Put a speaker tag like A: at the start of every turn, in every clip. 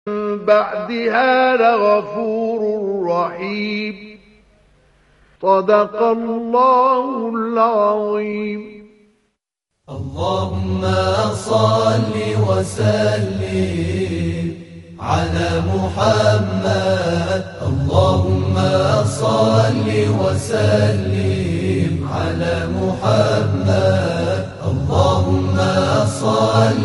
A: بعدها لغفور رحيم صدق الله العظيم.
B: اللهم صل وسلم على محمد. اللهم صل وسلم على محمد. اللهم صل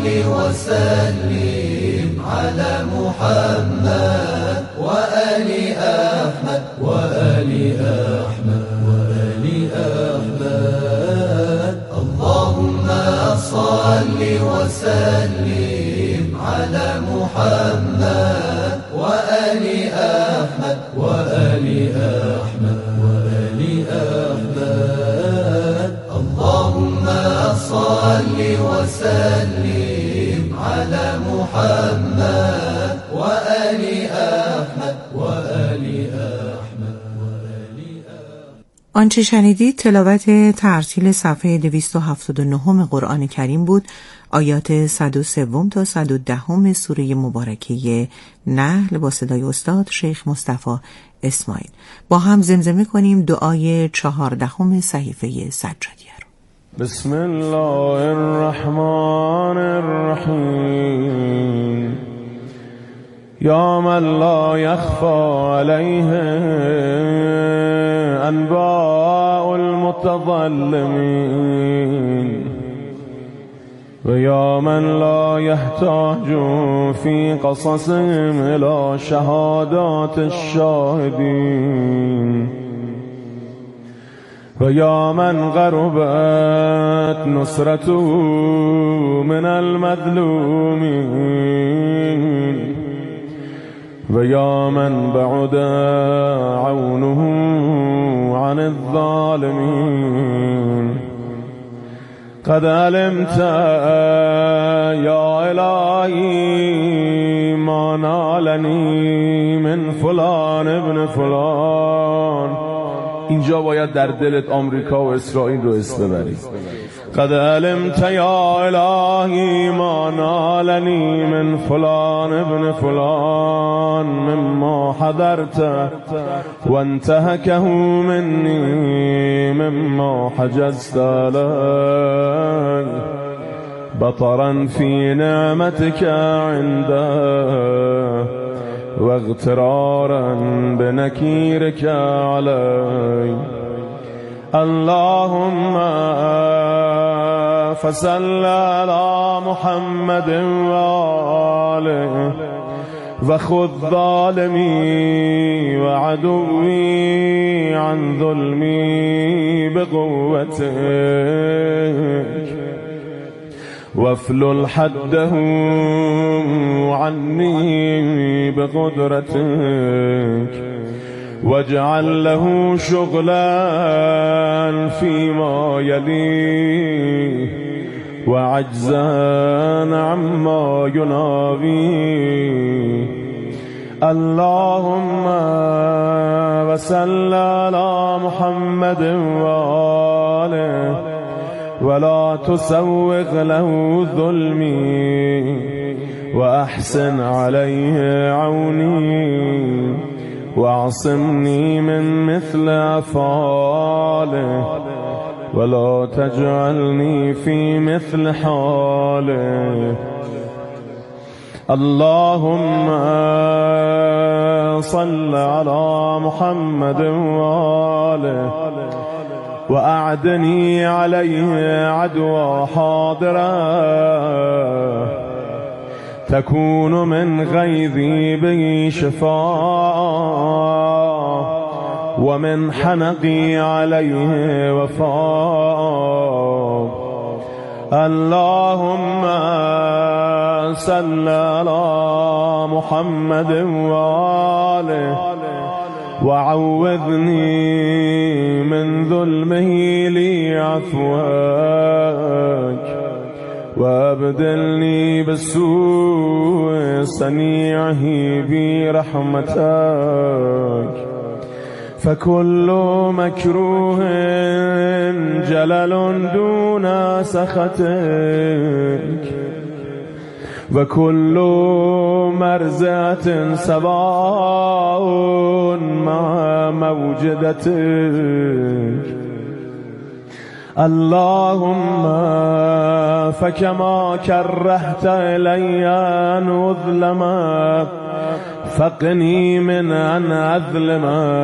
B: وسلم على محمد وآل أحمد وآل أحمد وآل أحمد. اللهم صل وسلم على محمد وآل أحمد وآل أحمد وآل أحمد. اللهم صل وسلم على محمد وآل أحمد وآل أحمد وآل أحمد.
C: آنچه شنیدید تلاوت ترتیل صفحه 279 قرآن کریم بود. آیات 103 تا 110 سوره مبارکه نحل با صدای استاد شیخ مصطفی اسماعیل. با هم زمزمه کنیم دعای 14 صحیفه سجادیه رو.
D: بسم الله الرحمن الرحیم. یا من لا یخفی علیه انباء المتظلمین و یا من لا یحتاج فی قصصهم الی شهادات الشاهدین و یا من غربت نصرته من المظلومین و یا من بعد عونه عن الظالمین. قد علمت یا الهی ما نالنی من فلان ابن فلان. اینجا باید در دلت آمریکا و اسرائیل رو اسم ببری. قد علمت یا الهی ما نالنی من فلان ابن فلان مما حضرت و انتهکه منی مما حجزت علی بطرا فی نعمتك عنده و اغترارا بنکیرك علی. اللهم فصل على محمد وآله وخذ ظالمي وعدوي عن ظلمي بقوتك وافلل حده عني بقدرتك واجعل له شغلا فيما يليه وعجزا عما يناويه. اللهم وصل على محمد وآله ولا تسوغ له ظلمي وأحسن عليه عوني واعصمني من مثل أفعاله ولا تجعلني في مثل حاله. اللهم صل على محمد وآله وأعدني عليه عدوى حاضرة تكون من غيظي به شفاء ومن حنقي عليه وفاء. اللهم صل على محمد وآله وعوذني من ظلمه لي عفوك وابدلني بالسوء صنيعه برحمتك. فكل مكروه جلل دون سخطك و کل مرزعة سواء مع موجدتك. اللهم فكما كرهت إلي أن أظلم فقني من أن أظلم.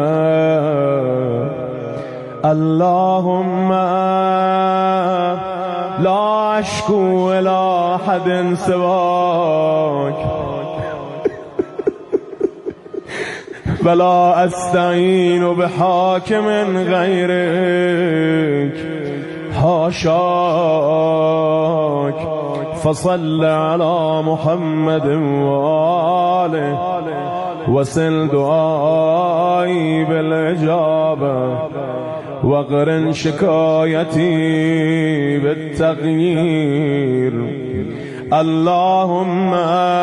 D: اللهم لا أشكو إلى أحد سواك ولا أستعين بحاكم غيرك حاشاك. فصل على محمد وآله وسل دعائي بالإجابة واقرن شكايتي بالتغيير. اللهم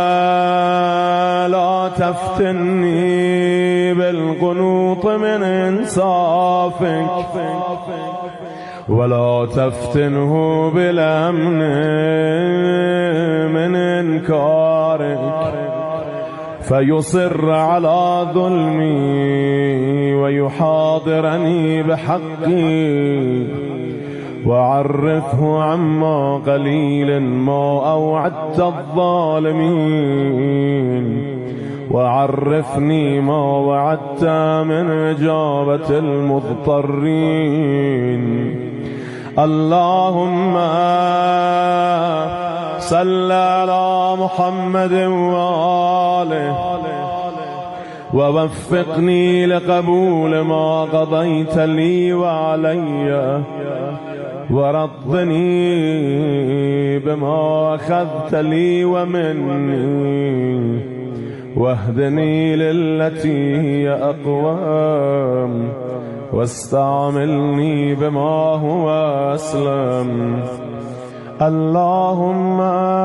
D: لا تفتني بالقنوط من إنصافك ولا تفتنه بالأمن من إنكارك فيصر على ظلمي ويحاضرني بحقي وعرفه عما قليل ما أوعدت الظالمين وعرفني ما وعدت من إجابة المضطرين. اللهم صل على محمد وآله ووفقني لقبول ما قضيت لي وعلي ورضني بما أخذت لي ومني واهدني للتي هي أقوام واستعملني بما هو أسلم. اللهم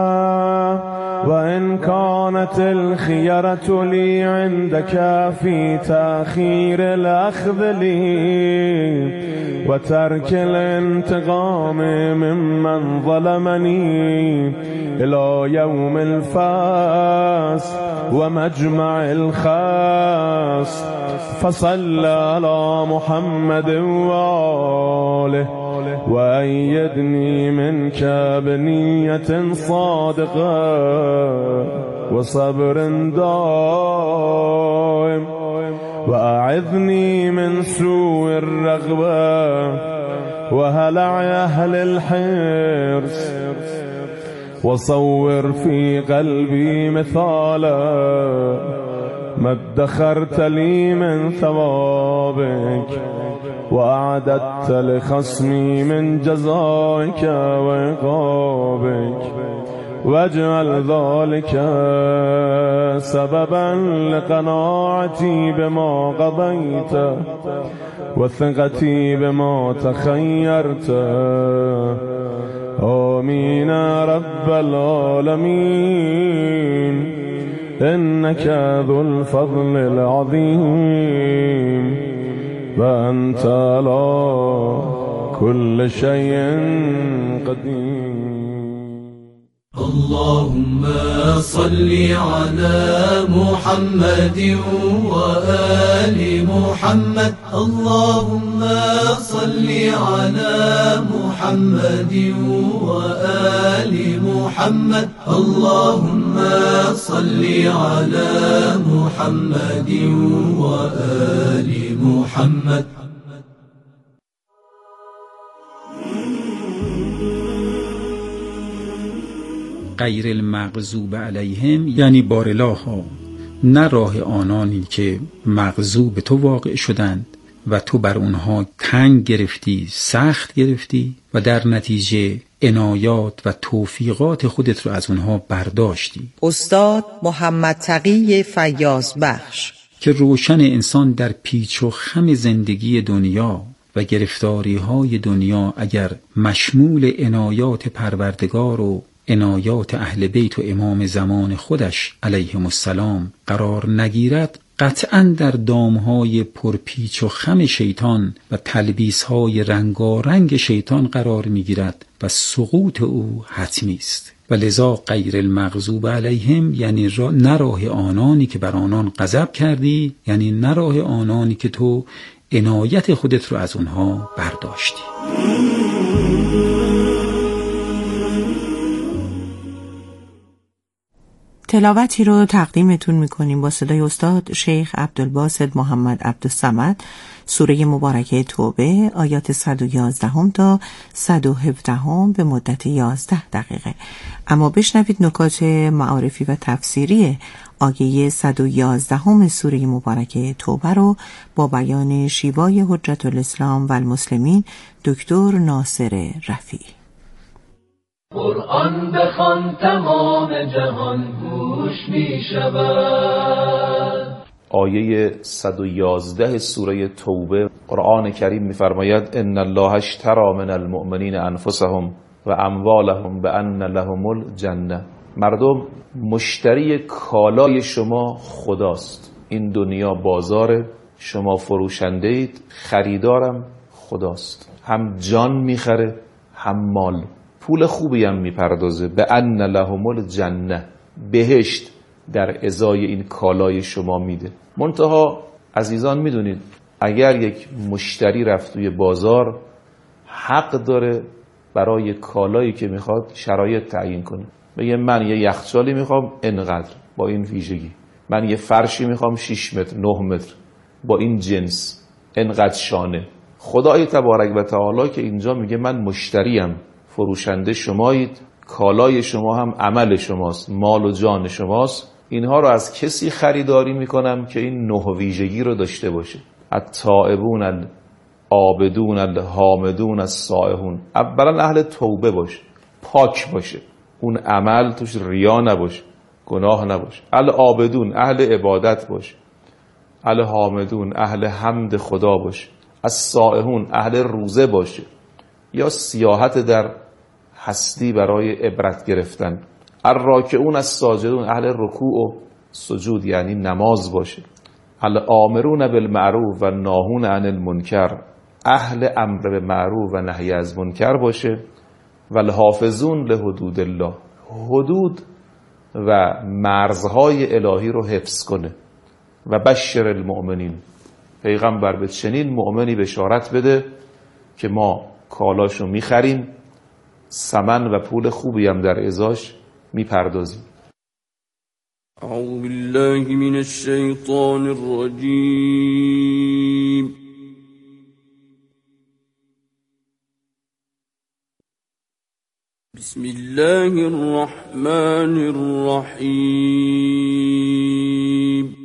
D: وإن كانت الخيرة لي عندك في تأخير الأخذ لي وترك الانتقام ممن ظلمني إلى يوم الفاس ومجمع الخاص، فصل على محمد وآله وأيدني منك بنية صادقة وصبر دائم، وأعذني من سوء الرغبة وهلع أهل الحرص، وصور في قلبي مثالا ما ادخرت لي من ثوابك وأعددت لخصمي من جزائك وعقابك، واجعل ذلك سببا لقناعتي بما قضيت وثقتي بما تخيرت. آمين رب العالمين، إنك ذو الفضل العظيم وأنت على كل شيء قدير.
B: اللهم صل على محمد وآل محمد. اللهم صل على محمد وآل محمد. اللهم صل على محمد وآل محمد.
E: غیر المغضوب علیهم یعنی بارالله ها، نه راه آنانی که مغضوب تو واقع شدند و تو بر اونها تنگ گرفتی، سخت گرفتی و در نتیجه عنایات و توفیقات خودت رو از اونها برداشتی.
C: استاد محمد تقی فیاض بخش
E: که روشن انسان در پیچ و خم زندگی دنیا و گرفتاری های دنیا اگر مشمول عنایات پروردگار و عنایات اهل بیت و امام زمان خودش علیهم السلام قرار نگیرد، قطعاً در دامهای پرپیچ و خم شیطان و تلبیس‌های رنگارنگ شیطان قرار میگیرد و سقوط او حتمی است. و لذا غیر المغضوب علیهم یعنی نه راه آنانی که بر آنان غضب کردی، یعنی نه راه آنانی که تو عنایت خودت رو از اونها برداشتی.
C: تلاوتی رو تقدیمتون میکنیم با صدای استاد شیخ عبدالباسط محمد عبدالصمد، سوره مبارکه توبه، آیات 111 تا 117 به مدت 11 دقیقه. اما بشنوید نکات معارفی و تفسیری آیه 111 سوره مبارکه توبه رو با بیان شیوای حجت الاسلام و المسلمین دکتر ناصر رفیعی.
B: قرآن بخوان تمام جهان گوش می شود.
F: آیه 111 سوره توبه، قرآن کریم می‌فرماید ان الله اشتری من المؤمنین انفسهم و اموالهم بان لهم الجنه. مردم مشتری کالای شما خداست. این دنیا بازار، شما فروشنده اید، خریدارم خداست. هم جان میخره هم مال، پول خوبی هم میپردازه. بان لهم الجنه، بهشت در ازای این کالای شما میده. منتها عزیزان میدونید اگر یک مشتری رفت توی بازار، حق داره برای کالایی که میخواد شرایط تعیین کنه. بگه من یه یخچالی میخوام انقدر با این ویژگی، من یه فرشی میخوام 6 متر 9 متر با این جنس انقدر شانه. خدای تبارک و تعالی که اینجا میگه من مشتریم، فروشنده شمایید، کالای شما هم عمل شماست، مال و جان شماست. اینها رو از کسی خریداری میکنم که این 9 ویژگی رو داشته باشه: التائبون العابدون الحامدون السائحون. اولا اهل توبه باشه، پاک باشه، اون عمل توش ریا نباشه، گناه نباشه. العابدون اهل عبادت باشه، الحامدون اهل حمد خدا باشه، السائحون اهل روزه باشه یا سیاحت در هستی برای عبرت گرفتن. الراکعون الساجدون اهل رکوع و سجود یعنی نماز باشه. الامرون بالمعروف و ناهون عن المنکر اهل امر به معروف و نهی از منکر باشه. و الحافظون لحدود الله، حدود و مرزهای الهی رو حفظ کنه. و بشر المؤمنین، پیغمبر به چنین مؤمنی بشارت بده که ما کالاشو میخریم، ثمن و پول خوبی هم در ازاش میپردازیم.
G: اعوذ بالله من الشیطان الرجیم. بسم الله الرحمن الرحیم.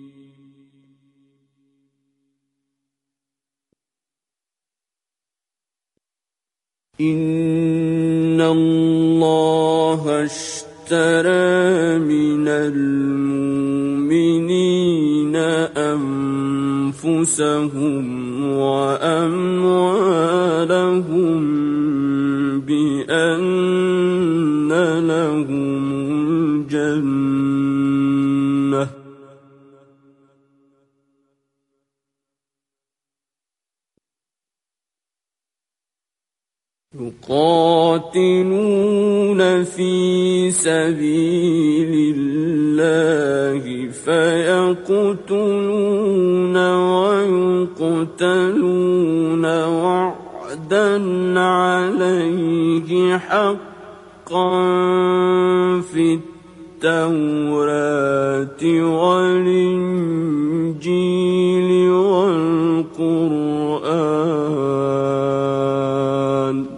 G: إن الله اشترى من المؤمنين أنفسهم وأموالهم بأن لهم الجنة يقاتلون في سبيل الله فيقتلون ويقتلون وعدا عليه حقا في التوراة والإنجيل والقرآن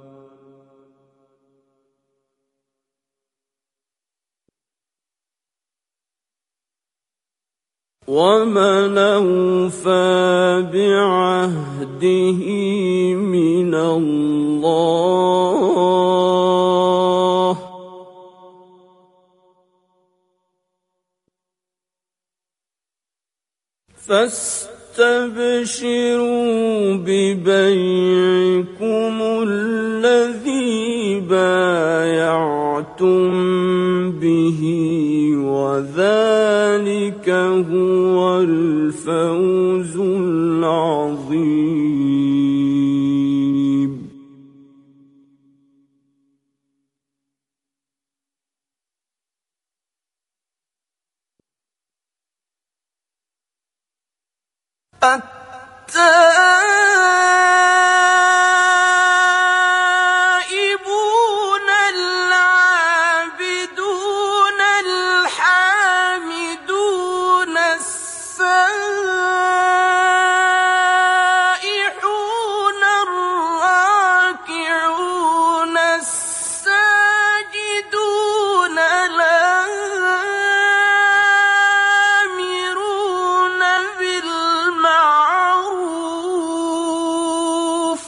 G: ومن أوفى بعهده من الله فاستبشروا ببيعكم الذي بايعتم به وذلك هو الفوز العظيم. التائبون العابدون الحامدون السائحون الراكعون الساجدون الآمرون بالمعروف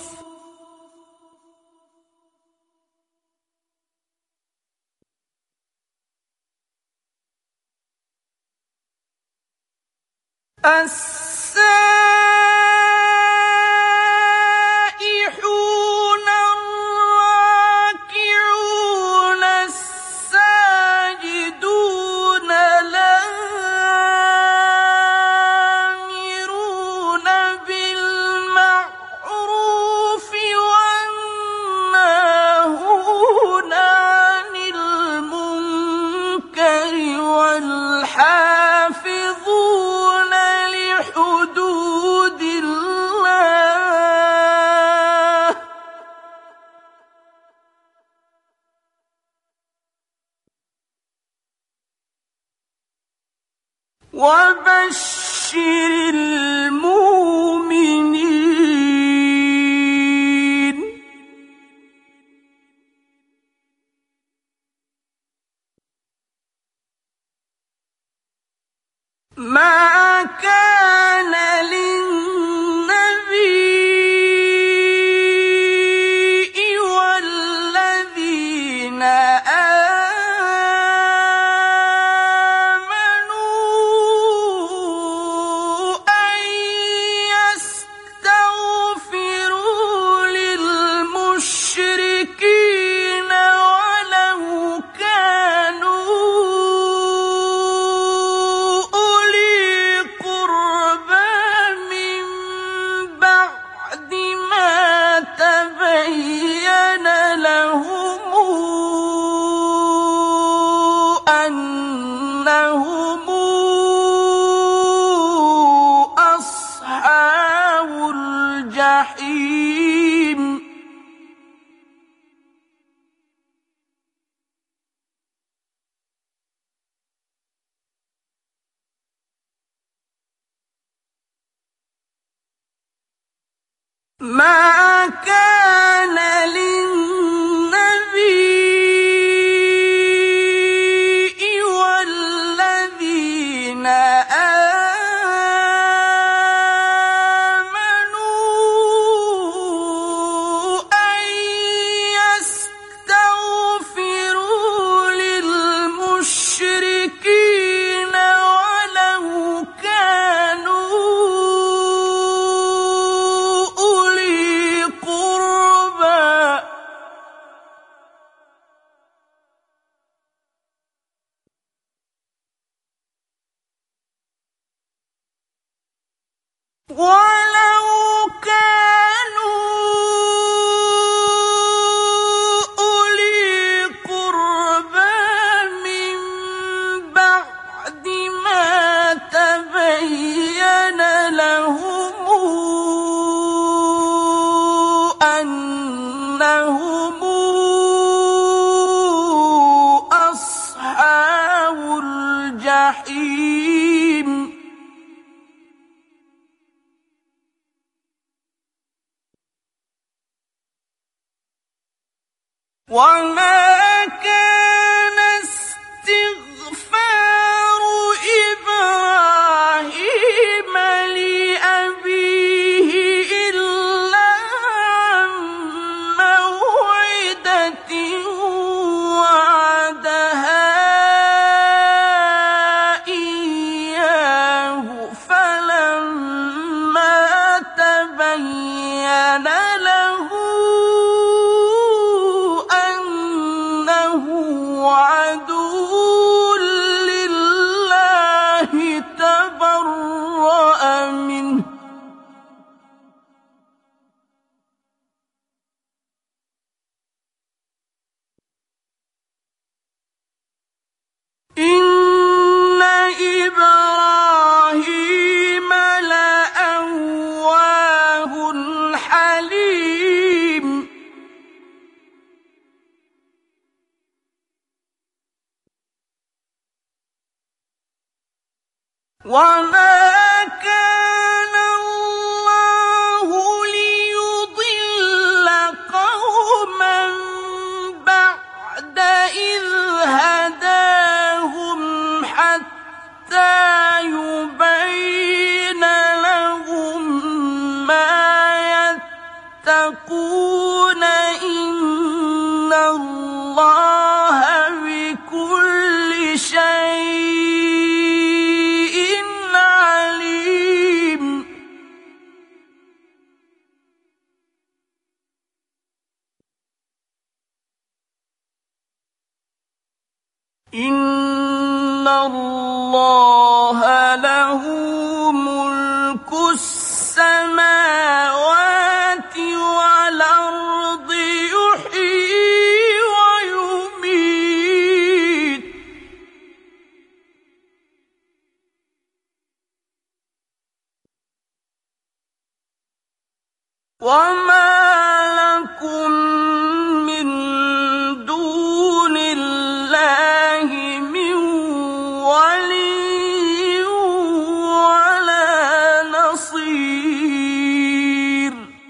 G: السائحون الراكعون الساجدون الآمرون بالمعروف والناهون عن المنكر والحافظون لحدود الله وبشر المؤمنين ما كان للنبي والذين آمنوا أن يستغفروا للمشركين ولو كانوا أولي قربى من بعد ما تبين لهم أنهم أصحاب الجحيم ما كان للنبي والذين آمنوا أن يستغفروا للمشركين ولو كانوا أولي قربى ولو كانوا أولي قربى من بعد ما تبين لهم أنهم أصحاب الجحيم وما كان استغفار إبراهيم لأبيه إلا عن موعدة وعدها إياه فلما تبين له أنه وما كان الله ليضل قوما بعد إذ هداهم حتى يبين لهم ما يتقون إن الله بكل شيء عليم. إن الله له ملك السماوات والأرض يحيي ويميت وما لكم من دون الله من ولي ولا نصير.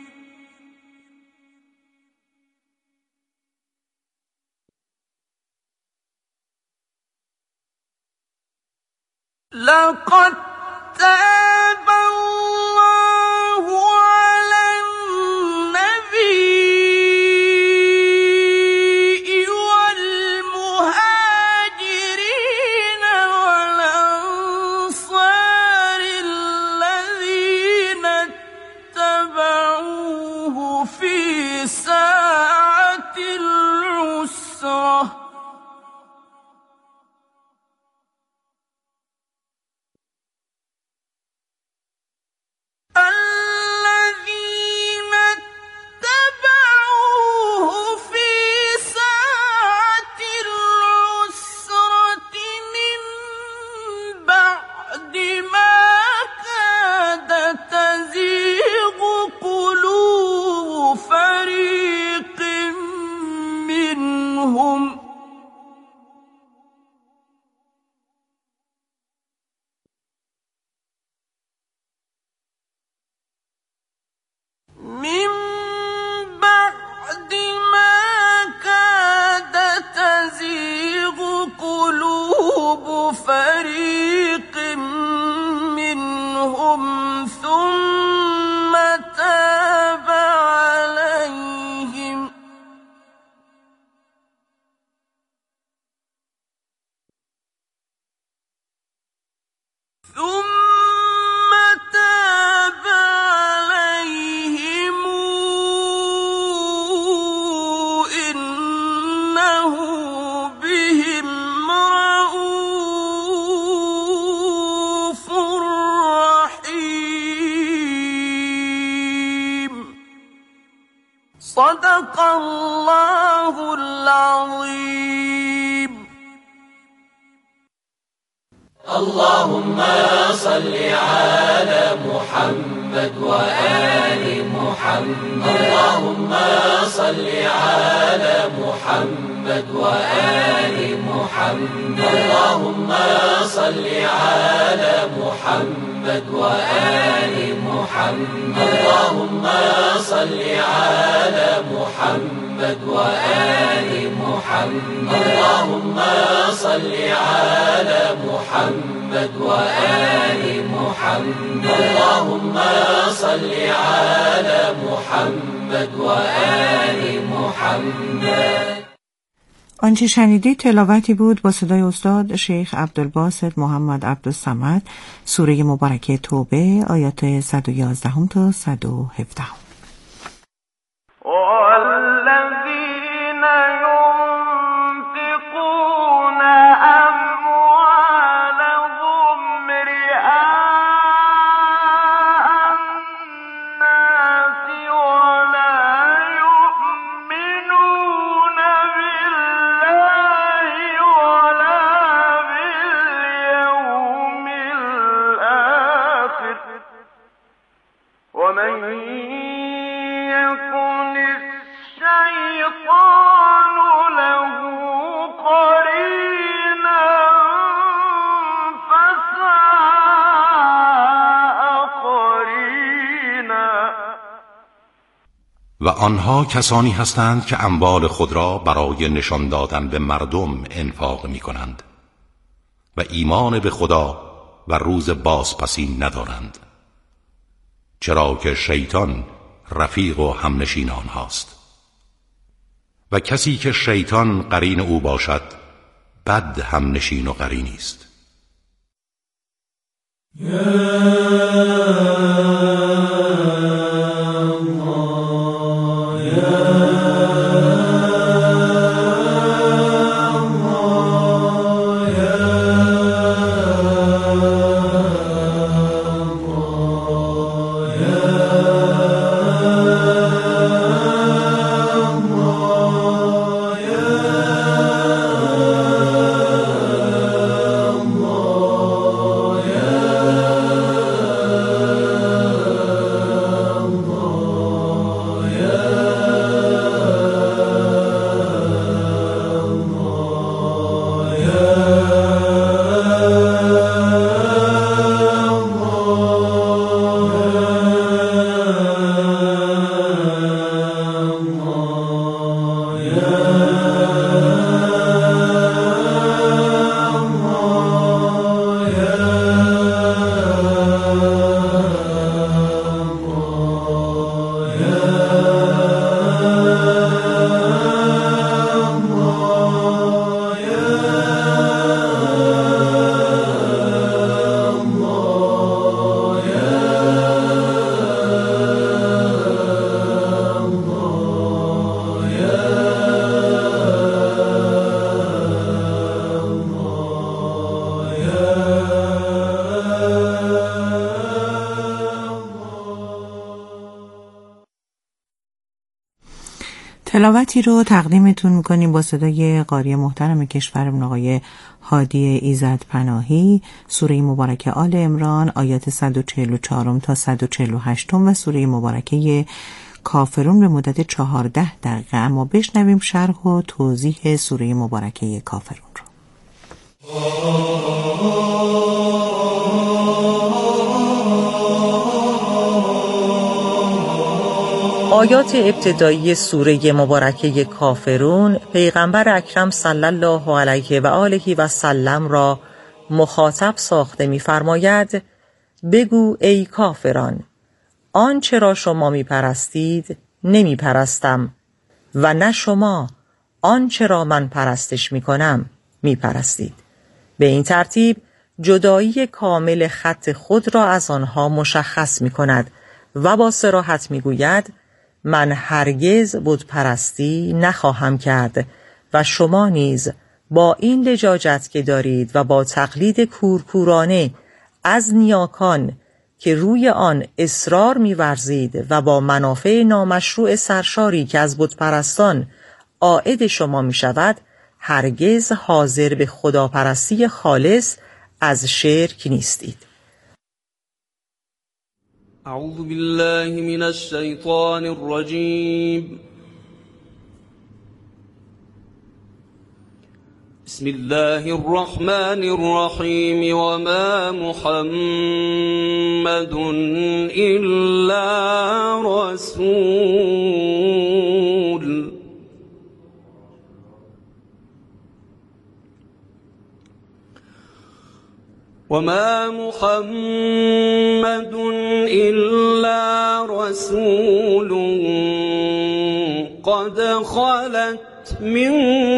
G: لقد تاب الله على النبي والمهاجرين والأنصار الذين اتبعوه في ساعة العسرة الذين اتبعوه في ساعة العسرة من بعد ما كاد تزيغ قلوب فريق منهم من بعد ما كاد تزيغ قلوب فريق منهم ثم تاب عليهم إنه بهم رءوف رحيم. صدق الله العظيم.
B: اللهم صل على محمد وآل محمد. اللهم صل على محمد وآل محمد. اللهم صل على محمد وآل محمد. اللهم صل على محمد وآل محمد. اللهم صل على محمد وآل محمد. اللهم صل على محمد وآل محمد.
C: آنچه شنیدید تلاوتی بود با صدای استاد شیخ عبدالباسط محمد عبدالصمد، سوره مبارکه توبه، آیات 111 تا 117.
A: والذین ينفقون أموالهم رئاء الناس ولا يؤمنون بالله ولا باليوم الآخر ومن يكن الشيطان له قرينا فساء
H: و آنها کسانی هستند که اموال خود را برای نشان دادن به مردم انفاق می کنند و ایمان به خدا و روز بازپسی ندارند، چرا که شیطان رفیق و همنشین آنهاست و کسی که شیطان قرین او باشد بد همنشین و قرینی است.
C: تلاوتی رو تقدیمتون میکنیم با صدای قاری محترم کشورمون آقای هادی ایزد پناهی، سوره مبارکه آل عمران آیات 144 تا 148 و سوره مبارکه کافرون به مدت 14 دقیقه. اما بشنویم شرح و توضیح سوره مبارکه کافرون رو.
I: آیات ابتدایی سوره مبارکه کافرون پیغمبر اکرم صلی الله علیه و آله و سلم را مخاطب ساخته می‌فرماید: بگو ای کافران، آنچه را شما می‌پرستید نمی‌پرستم و نه شما آنچه را من پرستش می‌کنم می‌پرستید. به این ترتیب جدایی کامل خط خود را از آنها مشخص می‌کند و با صراحت می‌گوید: من هرگز بت پرستی نخواهم کرد و شما نیز با این لجاجت که دارید و با تقلید کورکورانه از نیاکان که روی آن اصرار می‌ورزید و با منافع نامشروع سرشاری که از بت پرستان عائد شما می‌شود، هرگز حاضر به خداپرستی خالص از شرک نیستید.
G: اعوذ بالله من الشیطان الرجیم. بسم الله الرحمن الرحیم. وما محمد الا رسول وما محمد إلا رسول قد خلت من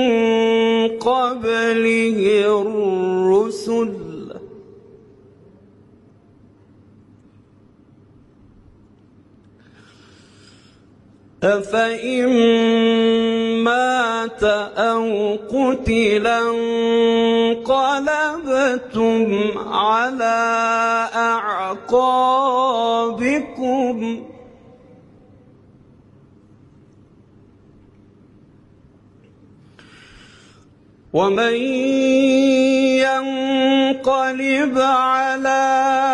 G: قبله الرسل أفإن مات أو قتلا انقلبتم على أعقابكم ومن ينقلب على